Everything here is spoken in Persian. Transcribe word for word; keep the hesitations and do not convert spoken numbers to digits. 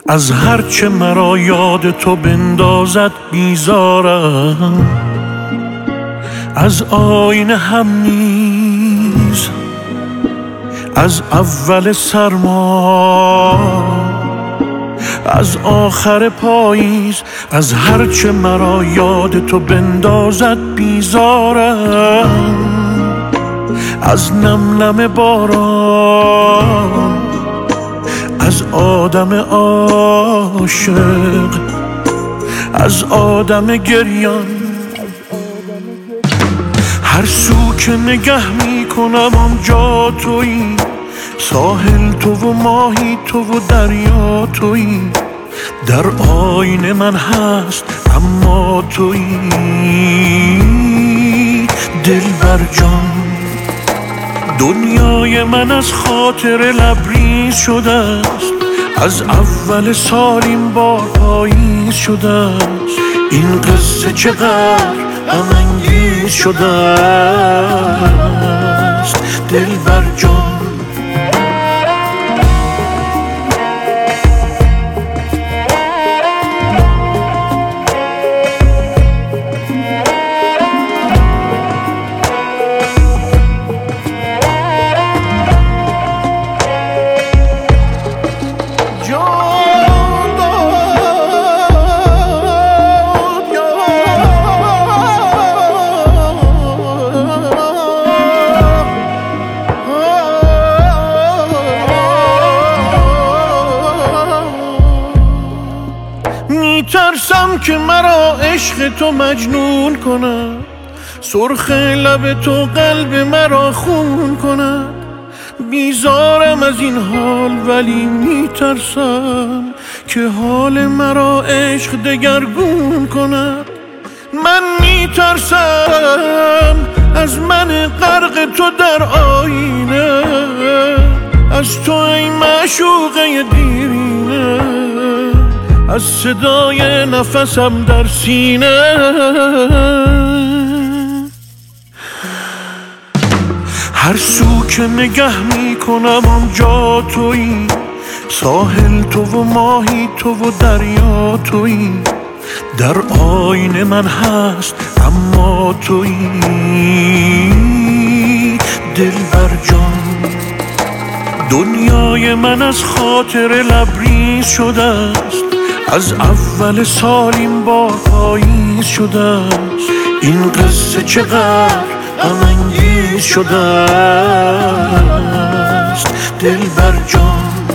از هرچه مرا یاد تو بندازد بیزارم، از آینه هم نیز، از اول سرما، از آخر پاییز، از هرچه مرا یاد تو بندازد بیزارم، از نم نم باران، از آدم عاشق، از آدم گریان. هر سو که نگه می کنم آنجا تویی، ساحل تو و ماهی تو و دریا تویی، در آینه من هست اما تویی. دلبر جان، دنیای من از خاطر لبریز شده است، از اول سال این بار پاییز شده است. این قصه چقدر غم انگیز شده است. دلبر جان، میترسم که مرا عشق تو مجنون کند، سرخ لب تو قلب مرا خون کند. بیزارم از این حال ولی میترسم که حال مرا عشق دگرگون کند. من میترسم از من غرق تو در آینه، از تو ای معشوقه دیرینه، از صدای نفسم در سینه. هر سو که نگه می کنم آنجا تویی، ساحل تو و ماهی تو و دریا تویی، در آینه من هست اما تویی. دلبر جان، دنیای من از خاطر لبریز شده است، از اول سال این بار پاییز شده است. این قصه چقدر غم انگیز شده است. دلبر جان،